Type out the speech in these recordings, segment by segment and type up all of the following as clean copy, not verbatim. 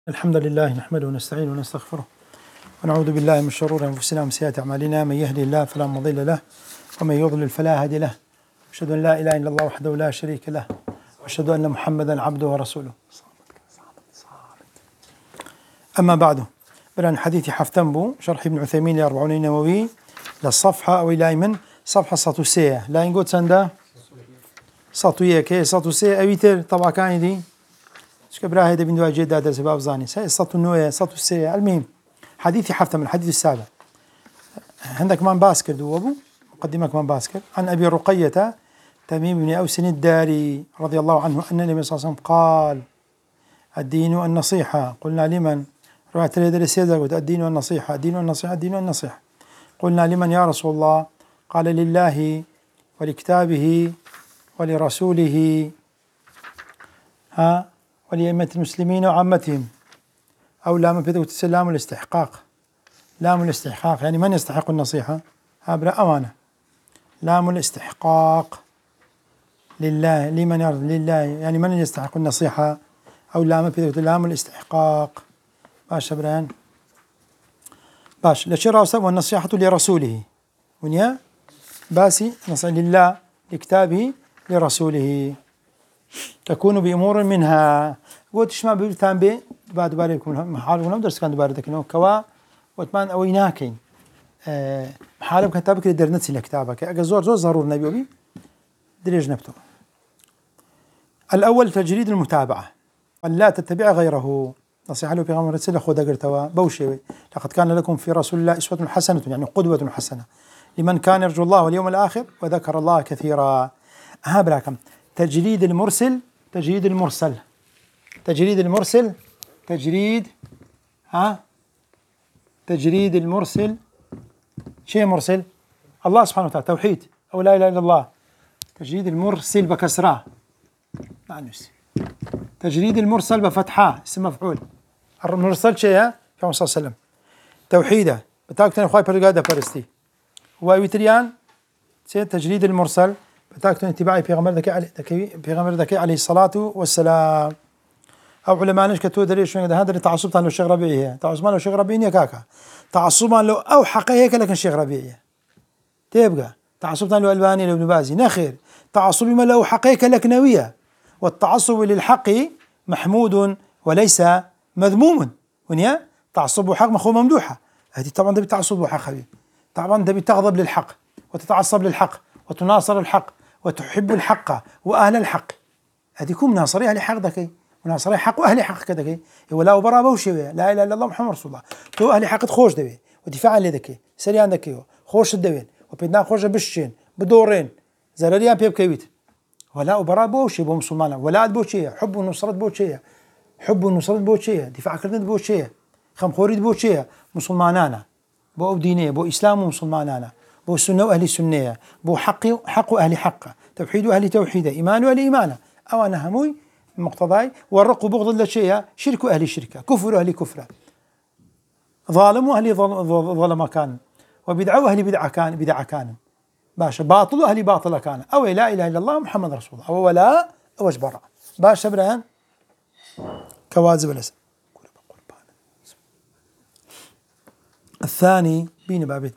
الحمد لله نحمده ونستعينه ونستغفره ونعوذ بالله من شرور أنفسنا ومن سيئات أعمالنا. من يهده الله فلا مضل له ومن يضلل فلا هادي له. أشهد أن لا إله إلا الله وحده لا شريك له وأشهد أن محمدا عبده ورسوله. أما بعد، بدأ حديث حفتنبو شرح ابن عثيمين ل40 النووي للصفحة أو إلى من صفحة ساتوسية لا ينقول سندا ساتوية كي ساتوسية أويتر طبعا كان دي شكبراه هيدا بندوا جدا درس باب زاني ساتو النوية ساتو السية. المهم حديث حفتن الحديث السابع عندك كمان باسكر دوبو مقدمة كمان باسكر عن أبي رقية تميم بن أوس الداري رضي الله عنه أن النبي صلى الله عليه وسلم قال: الدين النصيحة. قلنا لمن؟ رواية السيدة الدين النصيحة الدين النصيحة الدين النصيحة. قلنا لمن يا رسول الله؟ قال: لله ولكتابه ولرسوله ولأئمة المسلمين وعامتهم. أو لام في لام الاستحقاق. لام الاستحقاق يعني من يستحق النصيحة؟ بلا أمانة. لام الاستحقاق لله لمن لله يعني من يستحق النصيحة. أو لام في لام الاستحقاق. باش بران باش لشراء والنصيحة لرسوله ونيا باسي نصيحة لله لكتابه لرسوله تكون بأمور منها. قلت شما بيتان بي بعد باريكم محالكم درس كان باردك إنه كوا وتمان أويناكين محالك كتابك لدرنتي لكتابك أجا زور ضرور نبي دريج نبتو. الأول تجريد المتابعة أن لا تتبع غيره. نصيحة له بيغمر رسالة خذ قرتوا بوشي. لقد كان لكم في رسول الله أسوة حسنة يعني قدوة حسنة لمن كان يرجو الله واليوم الآخر وذكر الله كثيرا. براكم تجريد المرسل تجريد المرسل تجريد المرسل تجريد تجريد المرسل. شيء مرسل الله سبحانه وتعالى توحيد أو لا إله إلا الله. تجريد المرسل بكسرة تجريد المرسل بفتحة اسم مفعول. المرسل شيء كما صلى الله عليه وسلم توحيده بتاكتن خواي برغادا فرستي ويتريان تجريد المرسل بتاكتن اتباعي بيغمر ذكي عليه الصلاة والسلام. أو علماء نش كتو دريش هذا اللي تعصبت له الشيخ ربيعي تعصب له الشيخ ربيعي يا كاكا تعصبا له أو حقيقة لكن الشيخ ربيعي تبقى تعصبت له الباني لابن بازي نخير تعصب ما له حقيقة لكنوية. والتعصب للحق محمود وليس مذموم. ونيا تعصب حق مخو ممدوحة. هذه طبعا تبي تعصب حق حبيبي طبعا تبي تغضب للحق وتتعصب للحق وتناصر الحق وتحب الحق وأهل الحق. هذه كم ناصري أهل حق ذكي وناصري حق وأهل حق كذا ولا وبرا بوشي لا إله إلا الله محمد رسول الله. تو أهل حق خوش دبي ودفاع عن ذكي سريان ذكي خوش الدبين وبيدنا خوش بشين بدورين زرريان بيب كيويت ولا وبرا بوشي بمسلمان ولا بوشي حب ونصرة بوشي حب ونصرة بوشي دفاع كردن بوشي خم خوريد بوشي مسلمانانا بو دينية بو إسلام ومسلمانانا بو سنة وأهل السنة بو حق أهل حقه توحيد أهل توحيده إيمان أهل إيمانه. أو أنا هموي مقتضاي والرق بغض للشيء شرك أهل شركه كفر أهل كفره ظالم أهل ظلم كان وبدعة أهل بدعة كان باشا باطل أهل باطل كان. أو لا إله إلا الله محمد رسول الله أو ولا أو أجبر باشا برهان كوازب الأسد. الثاني بين بابيت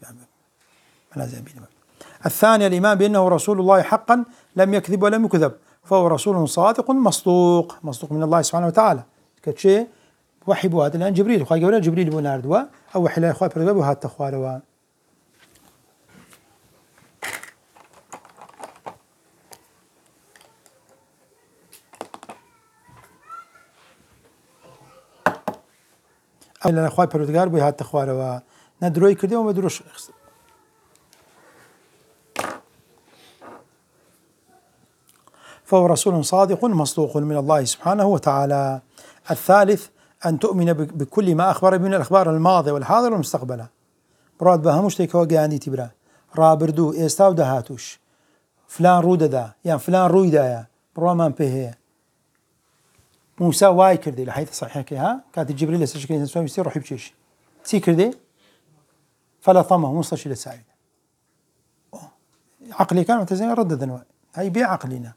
الثاني الإيمان بأنه رسول الله حقا لم يكذب ولم يكذب فهو رسول صادق مصدوق من الله سبحانه وتعالى. كشيء وحي بواد الآن جبريل خا جبريل بوناردوا أو وحي لا إخوة برجع بهات تخواروا. أو لا إخوة برجع بهات تخواروا ندروي كده وما دروش. فهو رسول صادق مصدوق من الله سبحانه وتعالى. الثالث أن تؤمن بكل ما أخبر من الأخبار الماضية والحاضر والمستقبل. براد بها مش تيكوا قاعدين تبرا رابردو إستاو دهاتوش فلان رودة دا يعني فلان رويدا يا برمان به موسى واي كردي لحيث صحيح كها كانت جبريل يستشكل إنسان يصير روح يبشيش سي كردي فلا طمه مستشيل السعيد عقلي كان متزين ردد هاي بعقلنا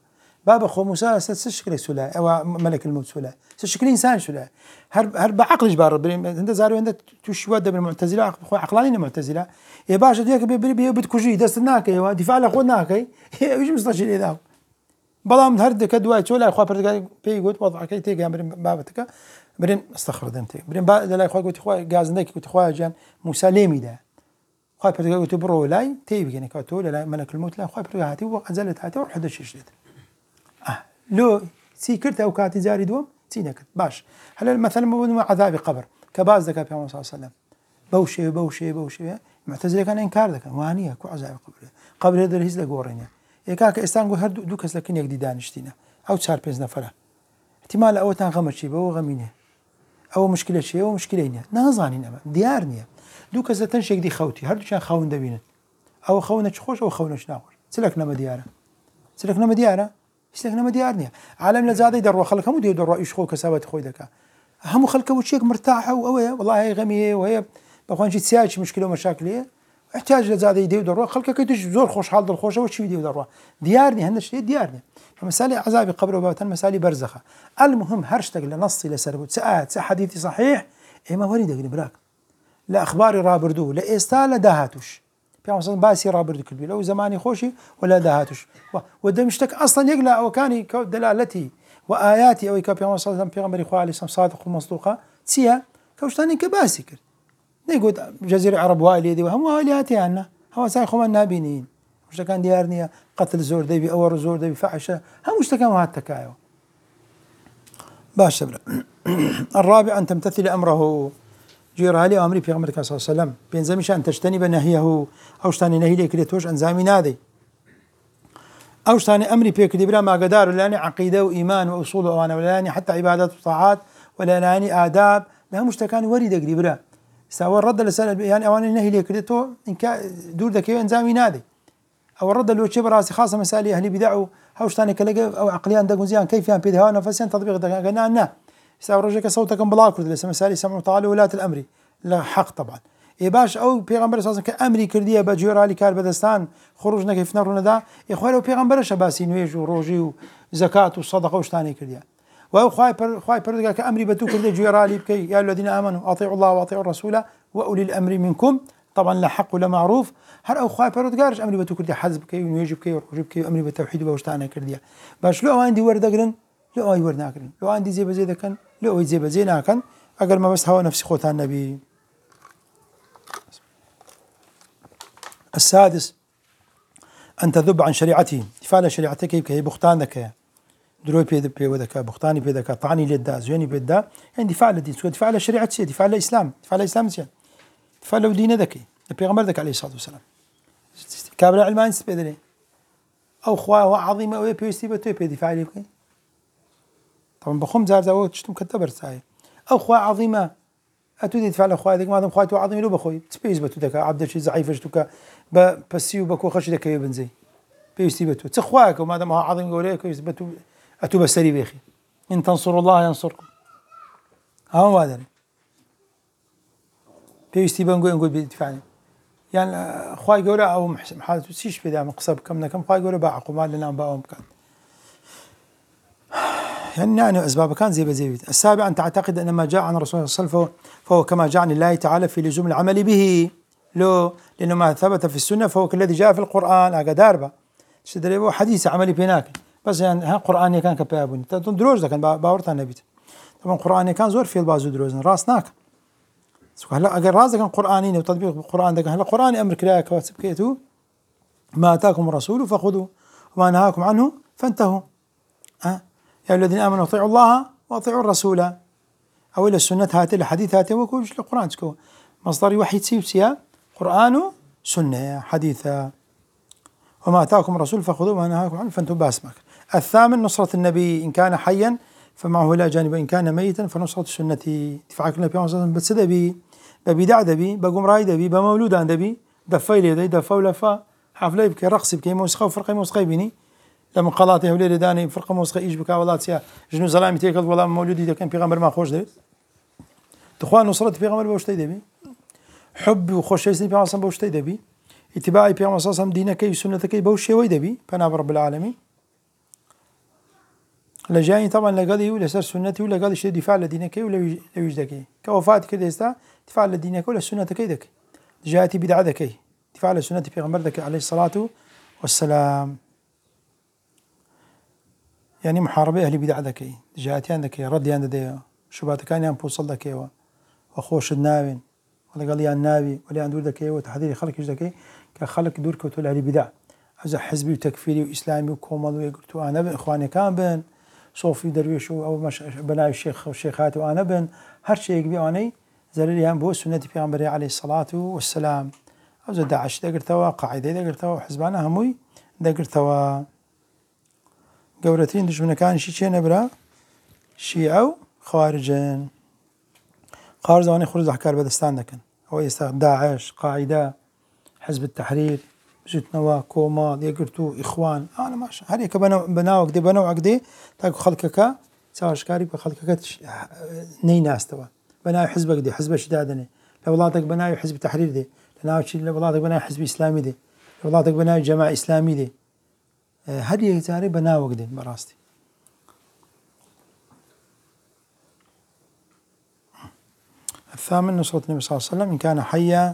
بابا خو موسى ستشكل سلا أو ملك الموت سلا ستشكل إنسان سلا هرب عقل جبار أنت زاروا أنت تشوى ده بالمعتزلة عقلانيين المعتزلة يا باشا ديك بتكوجي دستناك يا دفاع لأخواناك إيش مستشيل إذا بلام هرد كدواء سلا أخوة برتقال بيجود وضع كي تيجي برين بابتك برين استخر دمتي برين بعد لا أخوة قلت أخوة جازنك قلت أخوة جان موسى ليمي ده أخوة برتقال قلت برو لاي تيجي يعني كاتو لا ملك الموت لا أخوة برتقال هاتي وأنزلت هاتي وروح حدا شيء لو سيكرت أو كاتي زاري دوم سينك باش هلا مثلا مع عذاب قبر كباز ذكر في محمد صلى الله عليه وسلم بوشي معتزلة كان إنكار ذكر وانية كو عذاب قبر هذا الهيز لجورينيا يكاك استانغو هردو دوكس لكن يقدي دانشتينا أو تشار بينز نفرة احتمال أو تنغمر شيء بو غمينه أو مشكلة شيء أو مشكلة نازاني نما ديارنيا دوكس لتنشيك دي خوتي هردو كان خاون دبينت أو خونش خوش أو خونش ناقر سلكنا مديارة سلكنا مديارنيا عالم لزادي دروا خلك هم دروا إيش خو كسبت خوي ذكاء هم خلك وشيك مرتاحة والله هي غمية وهي بخوان شيء تساعد مشكلة ومشاكل احتاج لزادي يديو دروا خلك كيتش زور خوش حال الخوشة وش يديو دروا ديارني هالشيء ديارني فمسالي عذاب قبر وباتن مسالي برزخة المهم هرشتك لنصي لسربوت ساعات حديثي صحيح ما وريدك براك لا أخباري رابردو لا إستالا دهاتوش بيعمل باسي رابردو كلبي لو زماني خوشي ولا دهاتوش ودمشتك أصلا يقلع أو كان دلالتي وآياتي أو كاب يوم صلى الله عليه وسلم عليه صادق ومصدوقة تسيا كوشتاني كباسي كر نيقول جزيرة عرب وائلي دي وهم وائلياتي عنا هو سايخهم النابينين مش كان ديارني قتل زور دبي أور زور دبي فحشة هم مش كان وهاتكايو باش الرابع أن تمتثل أمره جير لي أمري في غمرك صلى الله عليه وسلم بينزمش أن تجتنب نهيه أو شتاني نهي لك لتوش أنزامي نادي أو شتاني أمري بيك دبرا ما قدار ولا يعني عقيدة وإيمان وأصول وأنا ولا يعني حتى عبادات وطاعات ولا يعني آداب لها مشتكان وريد دبرا سواء الرد لسأل يعني أواني نهي لك لتو إن كان دور ذاك أنزامي نادي أو الرد اللي وشيب راسي خاصة مسائل أهلي بدعوا هاوش تاني كلاجة أو عقليان دقون زيان كيف يعني بيدها نفسيا تطبيق ده قلنا يساوي رجلك صوتك بلاكر لسه مسائل يسمعوا تعالوا ولاة الأمر لا حق طبعا باش أو بيغمبر أساسا كأمري كردية بجورا لي كار بدستان خروجنا كيف نرونا دا إخوان لو بيغمبر شباسي نويج وروجي وزكاة وصدقة وش تاني كردية وأو خواي بردقا كأمري بتو كردية جورا لي بكي يا الذين آمنوا أطيعوا الله وأطيعوا الرسول وأولي الأمر منكم طبعا لا حق ولا معروف هر أو خواي بردقارش أمري بتو كردية حزب كي ونويج بكي وروجي بكي أمري بالتوحيد وش تاني كردية باش لو عندي وردقرن لو أي ورد ناكرن لو عندي زي بزي كان لو أي زي بزي ناكن أقل ما بس هوا نفسي خوتان النبي. السادس أن تذب عن شريعته دفاع شريعتك كي بختان ذكاء دروي بيد وذكاء بختاني بيدك طعني للدا زيني بيدا يعني دفاع للدين سواء دفاع للشريعة سي دفاع للإسلام دفاع للإسلام سي دفاع لو دين ذكي البيغمبر ذك عليه الصلاة والسلام كابل علمان سبيدري أو خواه عظيمة أو يبيستي بتوي دفاع لي بكي طبعا بخم زار زاوت شتم كتبر ساي أو خواه عظيمة أتودي تدفع لأخوة ذيك ما دام خواتو عظيم لو بخوي تسبيز بتو دكا عبد شيء ضعيف اشتوكا بسيو بكو خش دكا يبنزي بيستي بتو تخواك وما دام عظيم قوليك بتو أتو بسري بيخي إن تنصروا الله ينصركم ها ما أدري بيستي بنقول بيدفعني يعني أخوي قولا أو حالته سيش في دام قصب كم أخوي قولا باعقوا ما لنا باعهم كان يعني أسباب كان زي بزيت. السابع أن تعتقد أن ما جاء عن الرسول صلى الله عليه وسلم فهو كما جاء عن الله تعالى في لزوم العمل به لأنه ما ثبت في السنة فهو كالذي جاء في القرآن أقداربا تشدري حديث عملي بيناك بس يعني ها قرآن كان كبابوني دروج كان باورتها النبي طبعا قرآن كان زور في البازو دروز راسناك هلا أجر راسك كان قرآني وتطبيق القرآن ده هلا قرآن أمر كلا كواتب كيتو ما أتاكم الرسول فخذوه وما نهاكم عنه فانتهوا يا الذين آمنوا اطيعوا الله واطيعوا الرسول أو إلى السنة هاتي الحديث هاتي وكلش القرآن تكو مصدر وحي تسيوسيا قرآن سنة حديثة وما أتاكم الرسول فخذوه وما نهاكم عنه فانتم باسمك. الثامن نصرة النبي إن كان حيا فمعه إلى جانب إن كان ميتا فنصرة السنة دفاعك النبي صلى الله عليه وسلم بتسدبي ببدع دبي بقوم راي دبي بمولود عن دبي دفايلي دي دفا ولفا حفلة يبكي رقص بكي موسيقى وفرقة موسيقى بيني لما قلاته وليل داني فرقة موسيقى إيش بكا ولا تسيا جنو زلامي تيكل ولا مولودي ده كان بيغمبر ما خوش دبي تخوان نصرة بيغمبر بوشتي دبي حب وخوش يسني بيغمبر صلى بوشتي دبي اتباعي بيغمبر صلى الله عليه وسلم دينك وسنتك بوشي ويدبي بناب رب العالمين. لجاني طبعا لقضي ولا سر سنتي ولا قضي شيء دفاع لدينك ولا يوجدك كوفات كده استا دفاع لدينك ولا سنة كيدك جاءتي بدعتك دفاع لسنة في غمبرك عليه الصلاة والسلام يعني محاربة أهل بدعتك جاءتي عندك ردي عندك شبهات كان ينبو بوصل وخوش النابن ولا قال لي النبي ولا عند ولدك وتحذير خلق يجدك كخلق دورك وتقول أهل بدع أزا حزبي وتكفيري وإسلامي وكومل ويقولت أنا بن إخواني كان بن صوفي درويش أو مش بناء الشيخ والشيخات وأنا بن هر شيء يقبي أني زليان بو سنة في عليه الصلاة والسلام أو زاد داعش دقرتوا قاعدة دقرتوا حزبنا هموي دقرتوا قورتين دشمن كان شيء نبرا شيعة خوارجين خارج أني خرج أحكار بدستان لكن هو يستخدم داعش قاعدة حزب التحرير بزوت نوا كوما دقرتوا إخوان أنا ماشي هريك بناوك دي بناوك دي تاكو خلقك سواش كاري بخلقك ناس توا بناوي حزبك دي حزب شدادني لولاتك بناوي حزب التحرير دي لولاتك بناوي حزب إسلامي دي لولاتك بناوي جماعة إسلامي دي هذه تاري بناوك دي براستي الثامن نصرة النبي صلى الله عليه وسلم إن كان حيا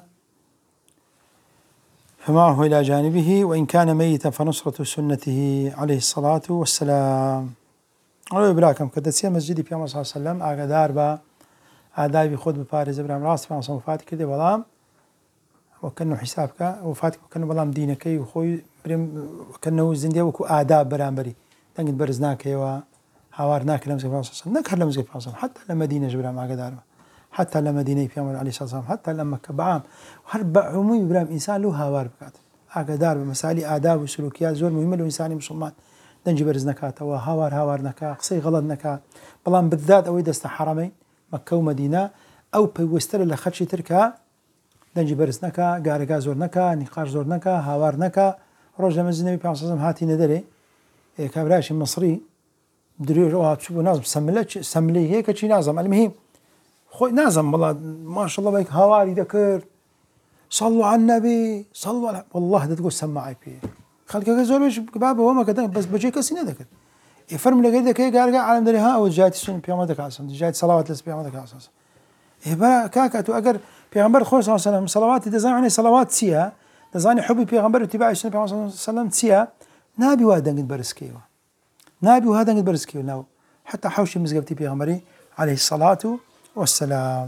فمعه إلى جانبه وإن كان ميتا فنصرة سنته عليه الصلاة والسلام أولو براكم كدتسيا مسجدي في صلى الله عليه وسلم أقدار با آدابي خود ببارز إبراهيم راس في عصام وفاتك كده بلام وكأنه حسابك وفاتك وكأنه بلام دينك وخوي بريم وكأنه زندية وكو آداب برامبري تنقل برزناك وحوارناك لمسك في صلى الله عليه وسلم نكهر لمسك في صلى الله عليه وسلم حتى لما دينة جبرام أقدار حتى لما دينة في عمر عليه الصلاة والسلام حتى لما كبعام وهرب عمومي إبراهيم إنسان له هوار بكات أقدار بمسالي آداب وسلوكيات زور مهمة له إنساني مسلمان دنجي برز نكات وهوار نكا قصي غلط نكا بلان بالذات أو دست حرمين مكة ومدينة أو بيوستر اللي خدشي تركها دنجي برز نكا قارقا زور نكا نقاش زور نكا هاوار نكا روج لما النبي صلى الله عليه وسلم هاتي ندري كابراشي مصري دريو تشوفوا نازم سملي هيك شي نازم المهم خوي نازم والله ما شاء الله بيك هواري ذكر صلوا على النبي صلوا على والله ده تقول سماعي فيه خلك زول وش بابا وما كذا بس بجيك سنه ذكر يفرم لك كذا كي قال عالم دري ها او جايت سن بيامدك عسن جايت صلوات لس بيامدك عسن يبا كاكاتو اگر پیغمبر خو صلی الله علیه و صلوات دزانی صلوات سیا دزانی حب پیغمبر اتباع سنه پیغمبر صلی الله علیه و سلم سیا نبي وادن برسكيوا نبي وهذا برسكيوا نو حتى حوش مزقبتي پیغمبري عليه الصلاة والسلام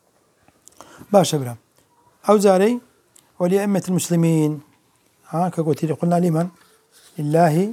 باش برا او زاري ولأئمة المسلمين كقلت قلنا لمن لله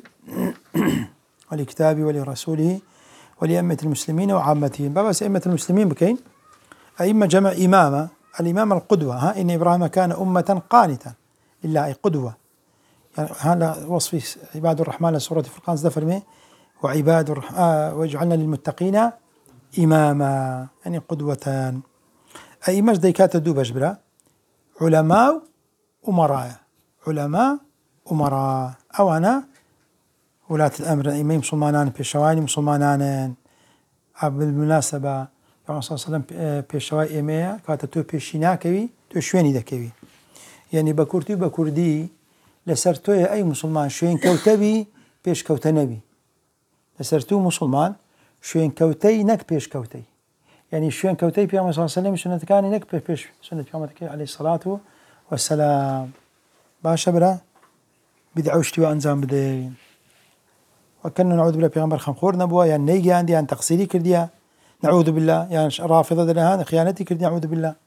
ولكتابه ولرسوله ولأئمة المسلمين وعامتهم بس أئمة المسلمين بكين أئمة جمع إمامة الإمامة القدوة إن إبراهيم كان أمة قانتا لله أي قدوة يعني هذا وصف عباد الرحمن سورة الفرقان زفر وعباد وجعلنا للمتقين إماما يعني قدوة أئمة ديكات دوبش برا علماء أمراء علماء أمراء أو أنا ولاة الأمر إمام مسلمانان بيشواني مسلمانان بالمناسبة صلى الله عليه وسلم بيشواي إمية كاتا تو بيشينا كوي تو شويني دا كوي يعني بكورتي بكوردي لسرتو أي مسلمان شوين كوتبي بيش كوتا نبي لسرتو مسلمان شوين كوتي نك بيش كوتي يعني شوين كوتي بيامة صلى الله عليه وسلم سنة كاني نك بيش سنة بيامة عليه الصلاة والسلام باشا برا بدعوشتي وأنزام بدين وكنا نعوذ بالله بيغمبر خمخور نبوة يعني نيجي عندي يعني تقصيري كرديا نعوذ بالله يعني رافضة دلها خيانتي كرديا نعوذ بالله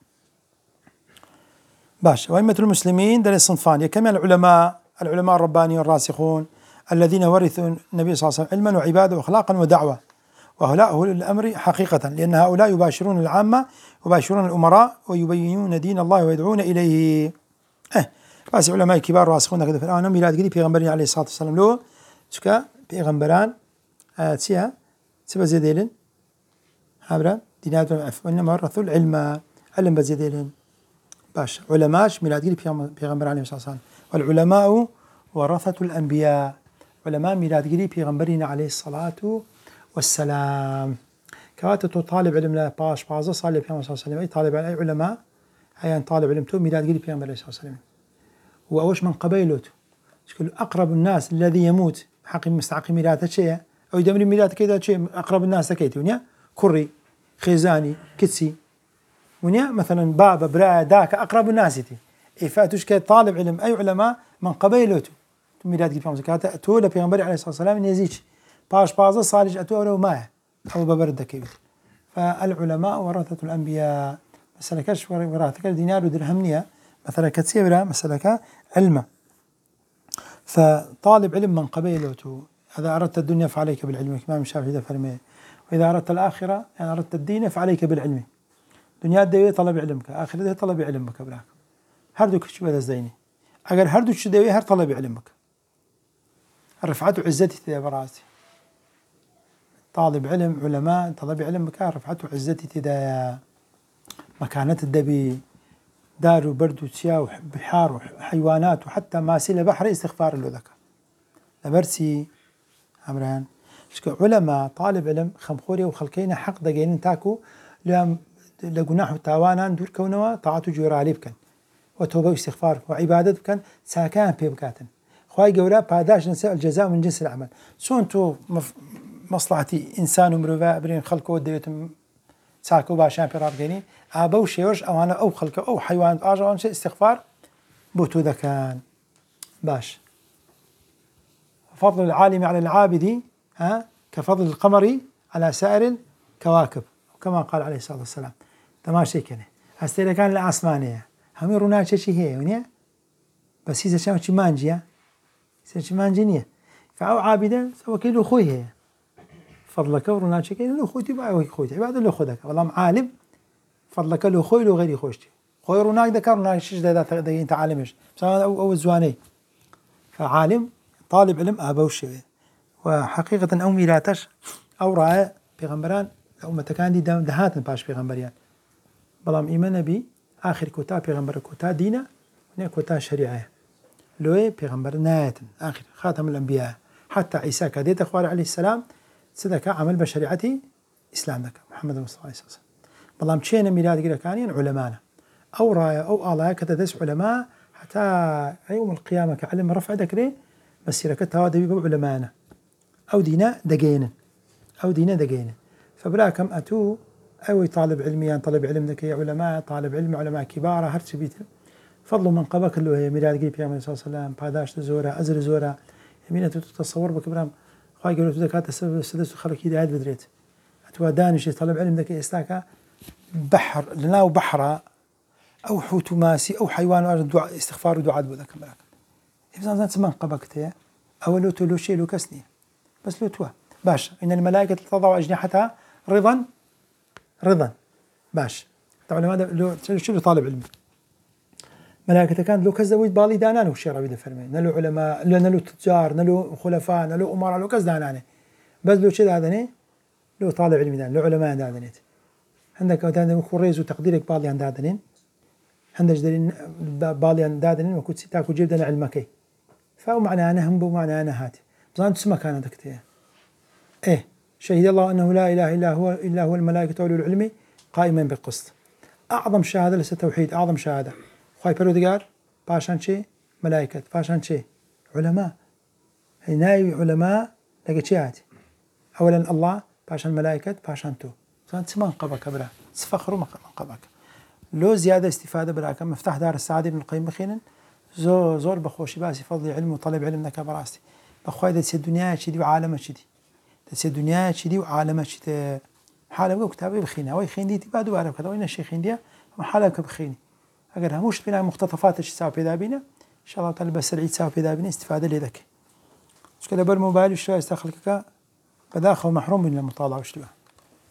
باش وأئمة المسلمين دل الصنفان كما العلماء الربانيون الراسخون الذين ورثوا النبي صلى الله عليه وسلم علما وعبادة وأخلاقا ودعوة وهؤلاء أولي الأمر حقيقة لأن هؤلاء يباشرون العامة يباشرون الأمراء ويبينون دين الله ويدعون إليه بس علماء كبار راسخون كذا في الآن ميلاد قدي بيغمبرين عليه الصلاة والسلام لو شكا بيغمبران تسيها سبا زيدين هابرا دينات وإنما ورثوا العلم علم بزيدين باش علماش ميلاد قدي بيغمبرين عليه الصلاة والسلام والعلماء ورثة الأنبياء علماء ميلاد قدي بيغمبرين عليه الصلاة والسلام كواتو طالب علم لا باش بازا صالح بيغمبر صلى الله عليه وسلم أي طالب علم أي علماء أي طالب علم تو ميلاد قدي بيغمبر عليه الصلاة والسلام وأوش من قبيلته أقرب الناس الذي يموت حق مستحق ميراث شيء أو يدمر ميلاد كذا شيء أقرب الناس كيتي ونيا كري خيزاني كتسي ونيا مثلا بابا برا داك أقرب الناس تي إفاتوش كطالب علم أي علماء من قبيلته ميلاد كيف زكاة أتوا لبيغمبري عليه الصلاة والسلام يزيج باش بازا صالج أتوا ولو ما أو ببرد كيف فالعلماء ورثة الأنبياء مثلا كش ورثة دينار ودرهم مثلا كتسيبرا مثلا علم فطالب علم من قبيلته إذا أردت الدنيا فعليك بالعلم الإمام الشافعي ده فرمي وإذا أردت الآخرة يعني أردت الدين فعليك بالعلم دنيا دوي طلب علمك آخرة ده طلب علمك براك هردوك شو هذا زيني أجر هردوك شو دوي هر طلب علمك رفعته عزتي تدا براسي طالب علم علماء طلب علمك رفعته عزتي تدا مكانة الدبي دار وبرد وشيا وبحار وحيوانات وحتى ماسيل بحر استغفار له ذكر لبرسي عمران علماء طالب علم خمخوري وخلقينا حق دقين تاكو لقناح تاوانا دور كونوا طاعته جورالي بكن وتوبة واستغفار وعبادة بكن ساكان في بكاتن خواي قولا باداش نسأل الجزاء من جنس العمل سونتو مصلحتي إنسان ومروفا برين خلقه وديتم ساكو باشان براب جيني أبو شيوش أو أنا أو خلقه أو حيوان أجر شيء استغفار بوتو ذا كان باش فضل العالم على العابد كفضل القمر على سائر الكواكب كما قال عليه الصلاة والسلام تماشي كنه هستيرا كان العاسمانية هم يرونا شيء هي ونيا بس إذا شو شيء مانجيا شيء مانجينية فأو عابدا سوى كيلو خوي فضلك ورونا شيء كيلو خوتي بقى خوتي عباد له خدك والله عالم فضلك له خوي له غيري خوشتي خوي روناك ذكرنا شيء ده أنت عالمش بس أو الزواني فعالم طالب علم أبوش وحقيقة أو ميلاتش أو رأى بيغمبران أمة كان دي دهاتن باش بيغمبريان بلام إيمان بي آخر كوتا بيغمبر كوتا دينا ونيا كوتا شريعة لوي بيغمبر نهاية آخر خاتم الأنبياء حتى عيسى كديت أخوار عليه السلام صدق عمل بشريعتي إسلامك محمد المصطفى عليه الصلاة والسلام بلام تشينا ميلاد كده كانين علمانا أو رأي أو آلاء كتدس علماء حتى يوم القيامة كعلم رفع ذكره بس يركتها هذا بيبقى علمانا أو دينا دقينا فبراكم أتو أو طالب علمي طالب علم ذكي علماء طالب علماء كبار هرتش بيت فضل من قبك اللي هي ميلاد قريب يا صلى الله عليه وسلم باداش زورا أزر زورا يمين تتصور بكبرام خاي قالوا زكاة السدس خلك يدي هاد بدريت أتوا دانش طالب علم ذكي استاكا بحر لنا وبحرة أو حوت ماسي أو حيوان دعاء استغفار ودعاء بذاك براك إذا من قبك تيا أو لو تلو شيء لو كسني بس لو توا باش إن الملائكة تضع أجنحتها رضا باش طبعا لماذا لو شو طالب علم ملائكة كان لو كذا ويد بالي دانان وش ربي دفرمي نلو علماء نلو تجار نلو خلفاء نلو أمراء لو كذا دانان بس لو شيء هذا لو طالب علم دان لو علماء دانين عندك مثلا كوريز وتقديرك بالي عند دانين عندك دليل بالي عند دانين وكنت تاكل جبدنا علمك فهو معناه أنا هم بمعنى أنا هاتي بظن تسمى كان عندك تيه إيه شهد الله أنه لا إله إلا هو الملائكة أولو العلم قائما بالقسط أعظم شهادة ليس توحيد أعظم شهادة خاي برودقار باشان شيء ملائكة باشان شيء علماء هناي علماء لقيت شهادة أولا الله باشان ملائكة باشان تو بظن تسمى قبك برا تفخروا قبك لو زيادة استفادة براك مفتاح دار السعادة ابن القيم بخينا زور بخوشي باسي فضل علم وطلب علم ذاك براستي بخوي ده الدنيا شدي وعالم شدي ده الدنيا شدي وعالم شدي حالة وكتابي بخينا وي خين دي تبادو بعرف كذا وين الشيء خين دي حالة بخيني أجر هموش بنا مقتطفات إيش تساوي بذا بينا إن شاء الله تعالى بس العيد تساوي بذا بينا استفادة لذاك مش كذا بالموبايل وش يستخلك بداخل محروم من المطالعة وش تبغى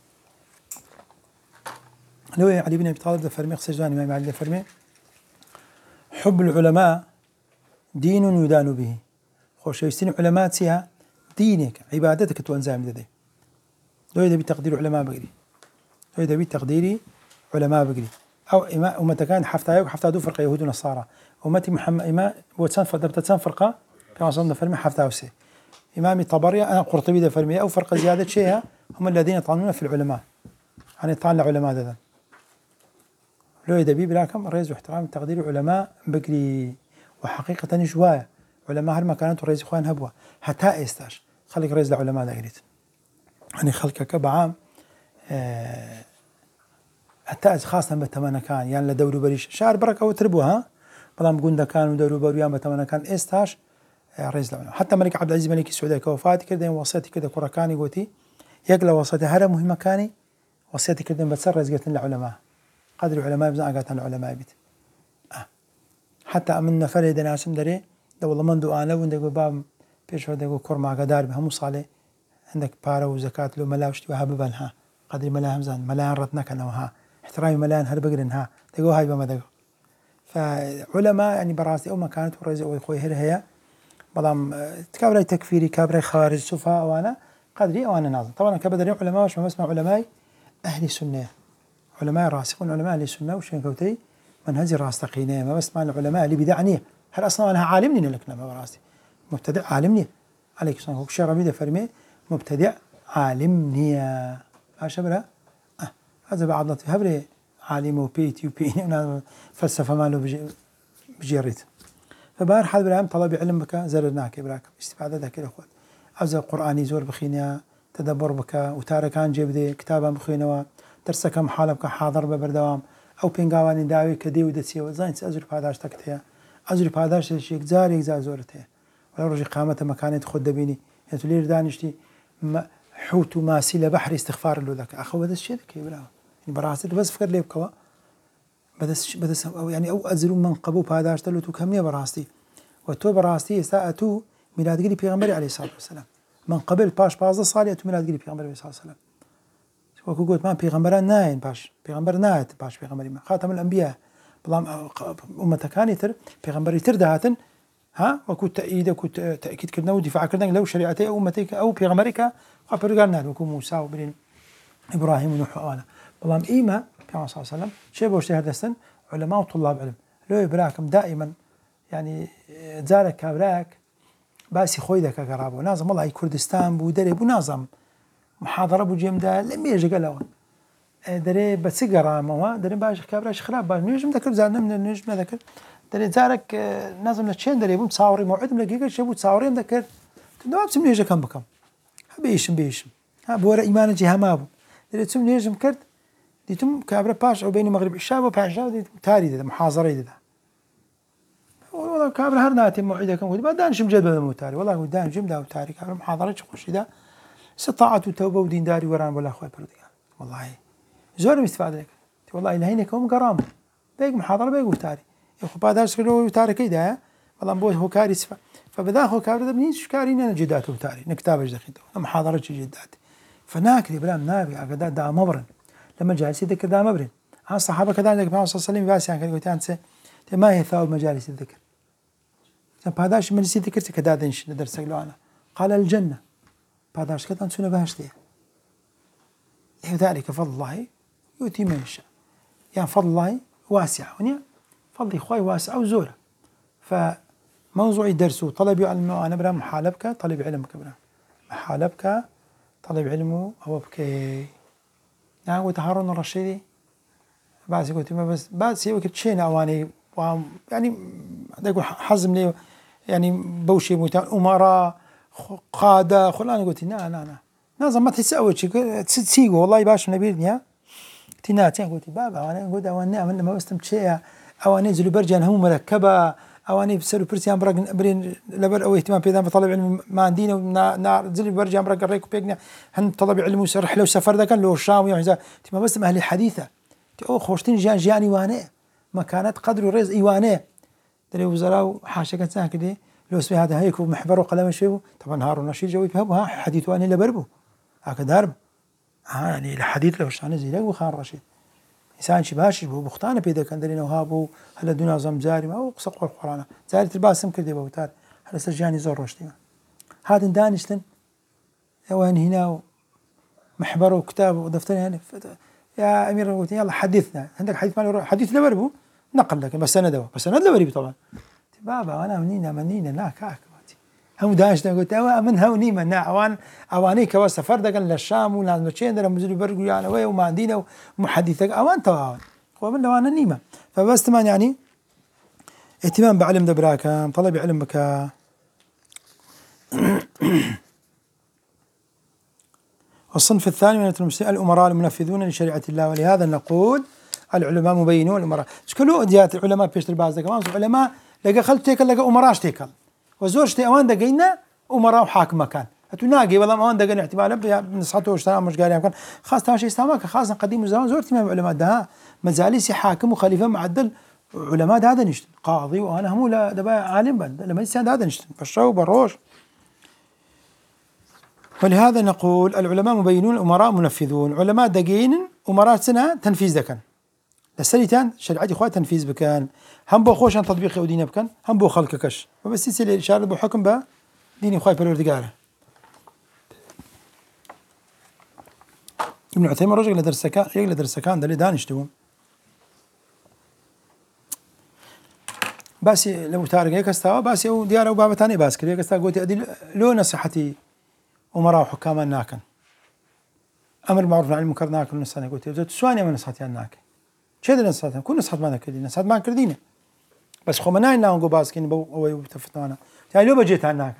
لو علي بن أبي طالب ده فرمي خسجاني ما علي فرمي حب العلماء دين يدان به خوش يستين علماء سيها دينك عبادتك توانزام ذي لو إذا بتقدير علماء بقري لو إذا بتقديري علماء بقري أو إما ومتى كان حفتها دو فرقة يهود ونصارى أمتي محمد إما دربت فرقة كما صلنا فرمي حفتها وسي إمامي طبري أنا قرطبي ده فرمي أو فرقة زيادة شيئا هم الذين يطعنون في العلماء يعني يطعن العلماء ذا لو إذا بي بلاكم رئيس واحترام تقدير العلماء بقري وحقيقة جوايا علماء هالمكانات ورئيس إخوان هبوا حتى إستاش خليك رئيس العلماء ذا قريت يعني خلقك بعام حتى خاصة بتمنى كان يعني لدوري بريش شعر بركة وتربوها بلام قندا كان ودوري بريان بتمنى كان إستاش رئيس العلماء حتى ملك عبد العزيز ملك السعودية كوفاتي كده وصيتي كده كوركاني قوتي يقلا وصيتي هذا مهم كاني وصيتي كده بتسرز قلت للعلماء قدر العلماء بزن قالت العلماء بيت حتى أمنا فريد ناس مدري ده والله من دو أنا وندق باب بيش ودق كورما قدار بهم صالح عندك بارا وزكاة لو ملاوش وها ببنها قدر ملاهم زان ملاهم رتنك أنا وها احترامي ملاهم هربقرنها دقوا هاي بما دقوا فعلماء يعني براسي أو ما كانت ورزق ويخوي هي بلام كابري تكفيري كابري خارج سفهاء وأنا قدري وأنا ناظم طبعا كبدري علماء وش ما بسمع علماء أهل السنة علماء راسخون علماء أهل السنة وشين كوتي منهج راسخين ما بسمع العلماء اللي بدعني هل أصلا أنا عالمني لك ما براسي مبتدع عالمني عليك صنع وكشي رميدة فرمي مبتدع عالمني أشبرها هذا بعض لطيف هبري عالم وبيتي وبيني فلسفة ماله بجيريت فبار حال بالعام طلب علم بك زرناك براك استفادة ذاك الأخوات أوزا قرآني زور بخينيا تدبر بك وتاركان جيب ذي كتابا بخينوا درسك محال بك حاضر ببردوام أو بينقاواني داوي كدي ودسي وزين أزر بهذاش تكتيا أزر بهذاش شيء زاري زورته ولا رجع قامة مكانة خد بيني يتولير دانشتي حوت ماسيل بحر استغفار له ذاك أخو هذا الشيء ذاك يبلا براسة بس فكر لي بكوا بدس أو يعني أو أزر من قبو بهذاش تلو تكمني براستي وتو براستي ساعتو ميلاد قلي بيغمبري عليه الصلاة والسلام من قبل باش بازا صالي أتو ميلاد قلي بيغمبري عليه الصلاة والسلام وكو قلت ما بيغمبران ناين باش بيغمبر نايت باش بيغمبري ما خاتم الأنبياء بلام أمة كان يتر بيغمبري تر دهاتن ها وكو تأييد وكو تأكيد كرنا ودفاع كرنا لو شريعتي أو أمتك أو بيغمبريك وبرجعنا وكو موسى وبين إبراهيم ونوح وآله بلام إيما كما صلى الله عليه وسلم شيء بوشتي هذا السن علماء وطلاب علم لو يبراكم دائما يعني زارك كابراك باسي خوي ذاك قرابه نازم والله كردستان بودري بنازم محاضرة بوجيمدا لم يجي قالوا دري بس قرامه دري باش كابراش خراب باش نجم ذكر زارنا من نجم ذكر دري زارك نازم لتشين دري بوم تصاوري موعد ملقيك شي بو تصاوري ذكر تنواب سم نيجي كم بكم بيشم ها بورا إيمان جهة ما بو دري تسم نيجم كرد ديتم كابرا باش أو بين مغرب الشاب وباشا دي تاري ده محاضرة ده والله كابرا هرناتي موعدة كم قلت بعدين شم جد بدل موتاري والله قدام جم ده وتاري كابرا محاضرة خوش ده استطاعة وتوبة ودين داري وران ولا أخوي بردقان والله زور مستفاد لك والله إلهينا كم قرام بيج محاضرة بيج وتاري يخو بعد هاش كله وتاري كده والله بوه هو كاري سفا فبدا هو كابرا ده بنيش كارين أنا جدات وتاري نكتابش دخيته محاضرة جدات فناكلي بلا نابي عقدات ده مبرن لما جالس يذكر ده مبرن الصحابة كذلك النبي صلى الله عليه وسلم بس يعني قلت أنت ما هي ثواب مجالس الذكر هذاش مجلس الذكر كذا دنش ندرس له أنا قال الجنة هذاش كذا نسونا بهاش ليه ذلك فضل الله يؤتي من يشاء يعني فضل الله واسع ونيا فضل إخوي واسع وزورة فموضوع درسه طلب علم أنا برا محالبك طلب علمك برا محالبك طلب علمه هو بكي يعني قلت هارون الرشيدي بعد قلت ما بس بعد سيوك تشين أواني يعني أقول حزم لي يعني بوشي متان أمراء قادة خلاني قلت لا نازم ما تسوي شيء تسيقو والله باش نبيلني تناتين قلت بابا وانا قلت اواني عملنا ما بستمشي اواني زلو برجان هم مركبه اواني بسلو برسيان برين لبر او اهتمام بيذا بطلب علم ما عندنا نار زلو برجان برق ريكو بيقنا هن طلب علم وسرح لو سفر ده كان لو الشام يعني ما بس اهل الحديثه او خوشتين جاني وانا ما كانت قدر الرز ايوانه دري وزراء حاشا كان ساكن لو اسمي هذا هيك ومحبر وقلم شيء طبعا هارون الرشيد جوي بها حديث واني لبربو هكذا هرب يعني الحديث له شان زي له خان رشيد إنسان شباش بو بختانة بيدا كان درينا وهابو هلا دونا زمزاري ما هو قصق القرآن زاري الباسم كردي بوتار هلا سجاني زور رشدي هذا دانشتن وين هنا محبر وكتاب ودفتر يعني يا أمير قلت يلا حدثنا عندك حديث ماله حديث لبربو نقل لك بس سند لبربي طبعا بابا أنا منينا لا كاك هم دانش قلت من هوني من اواني كوا سفر دقن للشام ولا نشين در مزل برغو يعني وما عندنا محدثك اوان تو ومن وانا نيمه فبس تمان يعني اهتمام بعلم دبراك طلب علمك والصنف الثاني من المسلمين الأمراء المنفذون لشريعة الله، ولهذا نقول العلماء مبينون الأمراء. شكلوا ديات العلماء بيشتري بعض كمان علماء لقى خلت تيكل لقى أمراء تيكل وزورش تي أوان دقينا أمراء وحاكم مكان أتناقي والله أوان دقينا احتمال بنصحته واشترى مش قال يمكن خاص تماشي استعمال خاصة قديم الزمان زور تمام علماء ده مجالس حاكم وخليفة معدل علماء هذا نشتن قاضي وأنا هم لا دبا عالم بل لما يصير هذا نشتن بشرو بروش. ولهذا نقول العلماء مبينون الأمراء منفذون. علماء دقين أمراء سنة تنفيذ دكان للسريتان شريعتي خوات تنفيذ بكان هم بو خوش عن تطبيق ودينه بكان هم بو خلق كش وبس يصير الإشارة بو حكم با ديني خوات بالوردقارة. ابن عثيمين رجل يقل درسكان دلي دانش دوم بس لو تارك هيك استوى بس يو دياره وبابا تاني باس كذا استوى قلت أدي لو نصيحتي أمراء وحكام ناكن أمر معروف عن المنكر ناكن نصحنا قلت زوج سواني من نصحتي ناكن شيء ده نصحتهم كل نصحت ما نكردين نصحت ما نكردينه بس خو مناين ناون جو باسكين بو أو تفتوانا يعني لو بجيت عناكن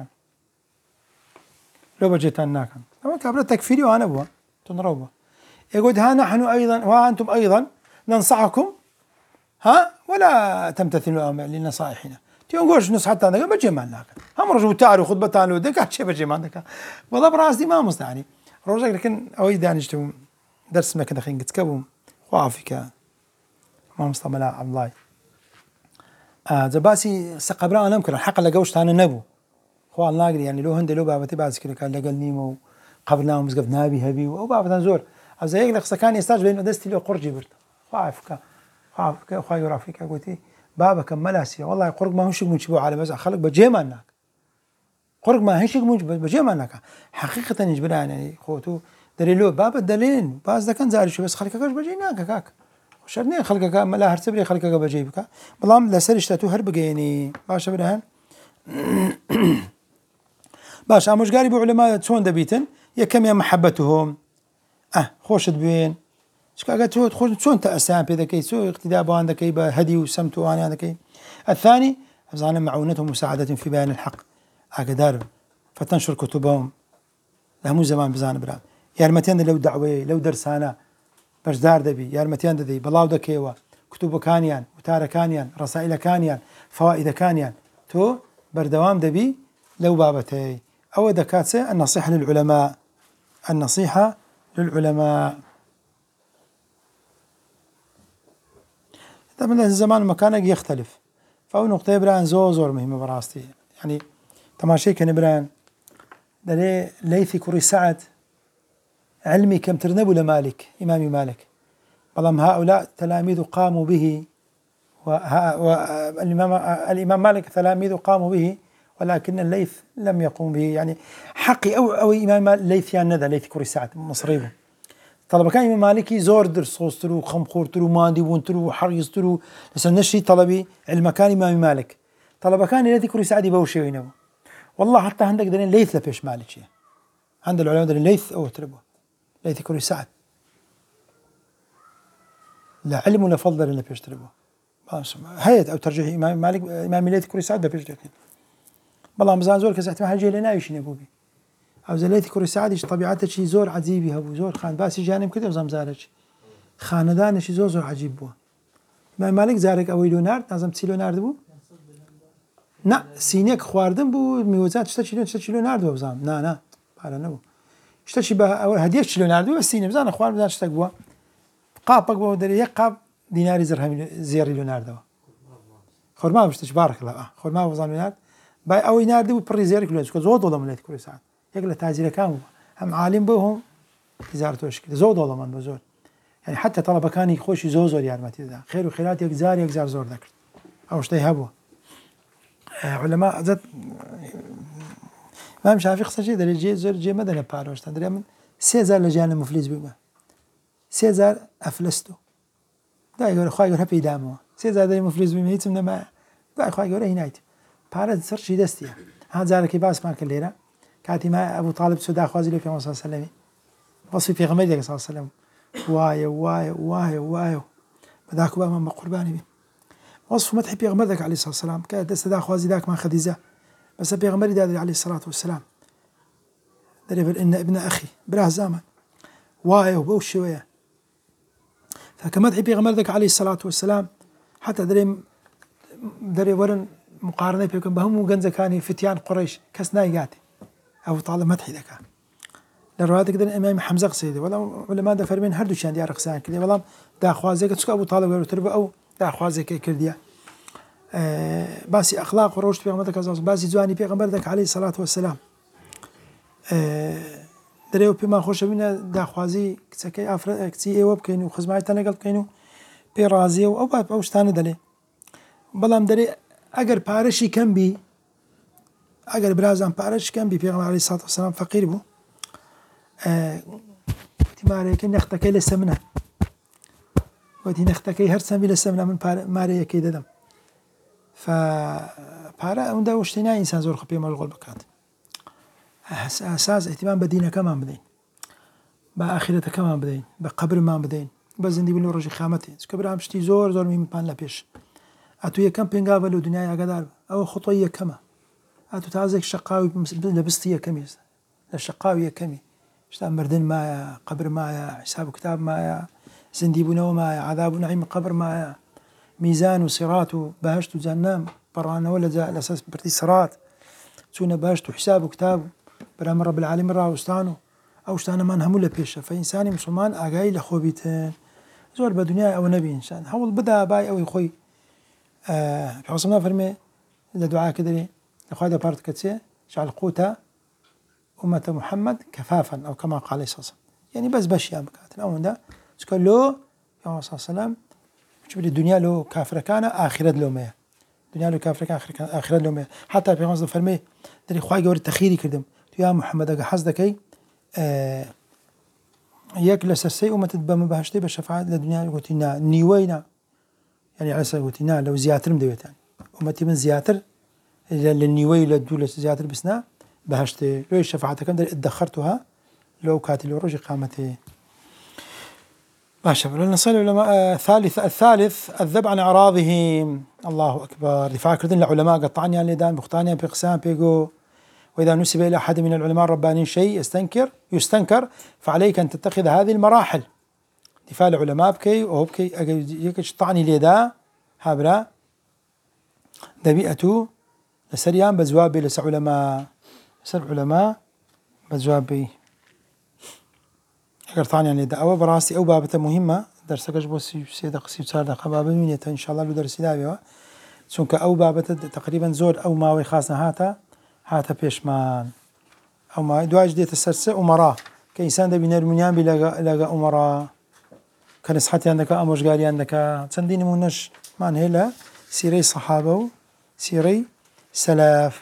لو بجيت عناكن أما كبر تكفيري وأنا بوا تنروبه يقول ها نحن أيضا وأنتم أيضا ننصحكم ها ولا تمتثلوا لنصائحنا تيونقولش نصحت عندك بجي ما عندك هم رجوا تعالوا خطبة تعالوا دك شيء بجي ما عندك والله براسي ما مستعني رجع لكن أويد دانشتم درس ما كنا خين تكبهم وعافيك ما مستعمل عبد الله زباسي سقبرا أنا ممكن الحق اللي جوشت أنا نبو خو الله يعني لو هند لو بابتي بعد كذا كان لقى نيمو قبلنا ومسقف نابي هبي وبابا زور زي يقلق سكان يستاج بين دستي له قرجي برد خايفك خاي رافيك قلتي بابا كملاسيا والله قرق ما هوش مجبو على بس خلق بجيما انك قرق ما هيش بجيما انك حقيقة يجبر يعني خوتو دليلو بابا دليل باز ده كان زاري شو بس خلقك بجيناك كاك شرني خلقك ملا هرسبري خلقك بجيبك بلام لا سرشتو هربق يعني باش برهن باش مش قاري بعلماء شلون دبيتن يا كم يا محبتهم خوش بين قالت خوش شلون تأسام بذا كي سوء اقتداء بان كي هدي وسمت واني هذا كي. الثاني أفزعنا معونتهم ومساعدتهم في بيان الحق أقدر فتنشر كتبهم لهم زمان بزان برام يارمتين لو دعوة لو درسانا باش دار دبي يارمتين دبي بلاو دكيوا كتب كانيان وتارة كانيان رسائل كانيان فوائد كانيان تو بردوام دبي لو بابتي أو دكاتسة النصيحة للعلماء النصيحة للعلماء. طبعا الزمان والمكان يختلف فهو نقطة بران زور مهمة براستي يعني تماشي كان بران دلي ليثي كوري سعد علمي كم ترنبو لمالك إمام مالك بلام هؤلاء تلاميذ قاموا به والإمام مالك تلاميذ قاموا به ولكن الليث لم يقوم به يعني حقي أو إمام الليث يعني ندى ليث كوري سعد مصريبه طلبة كان إمام مالكي زور درس خوسترو خمخورترو ماندي بونترو حريسترو لسه نشري طلبي علم كان إمام مالك طلبة كان الذي كوري سعد يبوشي وينه والله حتى عندك دليل ليث لبيش مالك عند العلماء دليل ليث أو تربه ليث كوري سعد لا علم ولا فضل اللي بيش تربه هيئة أو ترجيح إمام مالك إمام ليث كوري سعد بيش تربه والله مزان زور كسحت ما حاجة لنا يشين أبوبي أو زليث كوري سعد إيش طبيعته شيء زور عجيبي هبو زور خان باسي جانب كده وزام زارج خاندان شيء زور عجيب بوا إمام مالك زارك أو لونارد نازم تسي لونارد بو نا سينيك خواردن بو ميوزات اشتا لونارد بو بزام نا بالا نبو اشتا شي بها أو هدية لونارد بو السيني بزان خوارد بزان اشتا بوا قابك بو دري يقاب ديناري زرهم زيري لونارد خورما بشتش بارك الله خورما بزام لونارد باي أو ينارد بو بري زيرك لونارد زود والله مليت كوري سعد يقول تاجر كامو هم عالم بهم تجارته شكل زود والله من بزود يعني حتى طلبة كان يخوش زوزور يعني ما تدا خير وخيرات يجزار زور ذكر أو شتي هبوا علماء ذات ما مش عارف يخسر شيء ده الجي زور جي مدن باروش تدري من سيزار لجان مفلس بما سيزار أفلسته ده يقول خواي يقول هبي دامه سيزار ده مفلس بما يتم ما ده خواي يقول هنايت بارد صار شيء دستيه هذا ذلك باس ما كلينا كاتي ما أبو طالب سودا خوازي له في محمد صلى الله عليه وسلم وصف في غمرة صلى الله عليه وسلم وايو بداك بقى من قرباني بي وصف مدح في غمرتك عليه الصلاة والسلام كانت سدا خوازي ذاك ما خديزة بس في غمرة عليه الصلاة والسلام دريفل إن ابن أخي بلا زمان وایە و بەو شێوەیە کە مەدحی پێغەمبەر دەکات عەلەیهی سەڵات وەسەلام حتا دەرێ وەرن مقارنەی پێ بکەن بە هەموو گەنجەکانی فتیان قوڕەیش کەس نایگاتێ ئەبوو تاڵب مەدحی دەکات. لە ڕوایەتێکدا ئیمامی حەمزە قسەی دەکات بەڵام عولەما دەفەرمێن هەردووچیان دیارە قسەیان کردێ بەڵام داخوازێکە چونکە ئەبوو تاڵب گەورەتر بە ئەو داخوازێکی کردیە باسی ئەخلاق و ڕۆژت پێغەمبەر دەکات باسی جوانی پێغەمبەر دەکات عەلەیهی سەڵات وەسەلام دەرێ و پێمان خۆشە بینە داخوازی کچەکەی کچی ئێوە بکەین و خزمەتتان لەگەڵ بکەین و پێ ڕازیە و ئەو شتانە دەڵێ بەڵام دەرێ ئەگەر پارەشی کەم بی ئەگەر برازان پارەش کەم بی پێغەمبەر عەلەیهی سەڵات وەسەلام فەقیر بوو مارەیەکەی نەختەکەی لەسەر منە وەتی نەختەکەی هەر چەند بی لەسەر منە من مارەیەکەی دەدەم پارە ئەوەندە شتێ نایە ئینسان زۆر خەپێ مەشغوڵ بکات ئەساس ئیهتیمام بە دینەکەمان بدەین بە ئاخرەتەکەمان بدەین بە قەبرمان بدەین بە زیندوی لە ڕۆژی قیامەتێ چونکە برام شتی زۆر زۆر میمپان لە پێش ئەتوو یەکەم پێنگا بە لە دنیای ئاگادار ئەوە خۆتۆی یەکەمە ئەتوو تازێک شەقاوی لە بستی یەکەمی لە شەقاوی یەکەمی شتا مردن مایە قەبر مایە حیساب و کتاب مایە زیندی بوونەوە مایە عەذاب و نەعیم قەبر مایە میزان و سیڕات و بەهەشت و جەهەنەم بەڕانەوە لەسەر بردی سیڕات چوونە بەهەشت و حیساب و کتاب بەرامبەر ڕەب العالەمین ڕاوەستان و ئەو شتانەمان هەموو لە پێشە فەئینسانی موسڵمان ئاگای لە خۆ بیتن زۆر بە دنیای ئەوە نەبی ئینسان هەوڵ بدا بای ئەوەی خۆی پێغەمبەر فەرمێ لە دوعاکە دەرێ لەخوای دەپارت کە چێ جعل قوت أمة محمد كفافا أو كما قال عليه الصلاة والسلام يعني بس بشيء بكاتن أو ده تقول له يا صلى الله عليه وسلم شوف الدنيا له كافر كان آخرة له مية الدنيا له كافر كان آخرة له مية حتى في غزة فرمي دري خواي جور التخيري كردم يا محمد أجا حزدكي يكلس السيء وما تتبم بهشتي بالشفاعة للدنيا قلتنا نيوينا يعني على سبيل قلتنا لو زياتر مدويتان أمتي من زياتر للنيوي للدولة زياتر بسنا بهشتي لو الشفاعة كم ادخرتها لو كاتل ورج قامتي ما شاء الله نصل العلماء الثالث الذب عن أعراضهم الله أكبر دفاع كردن العلماء قطعني عن لدان بختانيا بقسام بيقو وإذا نسب إلى أحد من العلماء الربانيين شيء يستنكر فعليك أن تتخذ هذه المراحل دفاع العلماء بكي وهو بكي يكش طعني ليدا هابرا دبيئته لسريان بزوابي لس علماء بزوابي اگر ثانيا ليدا أو براسي أو بابته مهمة درسكش بس سيدة قصير صار دقة باب منية إن شاء الله لو درس داوية چونك أو بابته تقريبا زور أو ماوي خاصنا هاتا بيشمان أو ما دواج ديت السرسة أمراء كإنسان ده بنرميان بلغا أمراء كنصحتي عندك أموش قالي عندك تندين منش معنى هلا سيري صحابة سيري سلاف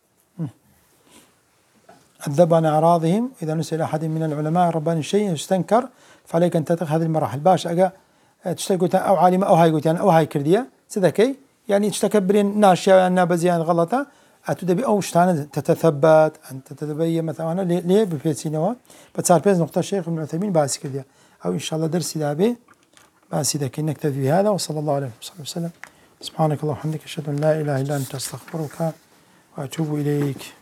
الذب عن أعراضهم إذا نسأل أحد من العلماء الرباني شيء يستنكر فعليك أن تتخذ هذه المراحل باش أجا تشتكي أو عالمة أو هاي قلت يعني أو هاي كردية سذكي يعني تشتكبرين ناشية أنها بزيان غلطة أتدبي أو شتان تتثبت أن تتبين مثلا ليه بفيتسينوا بتصير بيز نقطة الشيخ ابن عثيمين باس كردية أو إن شاء الله درس دابي باس إذا كنا نكتفي بهذا وصلى الله عليه وسلم سبحانك اللهم وبحمدك أشهد أن لا إله إلا أنت أستغفرك وأتوب إليك.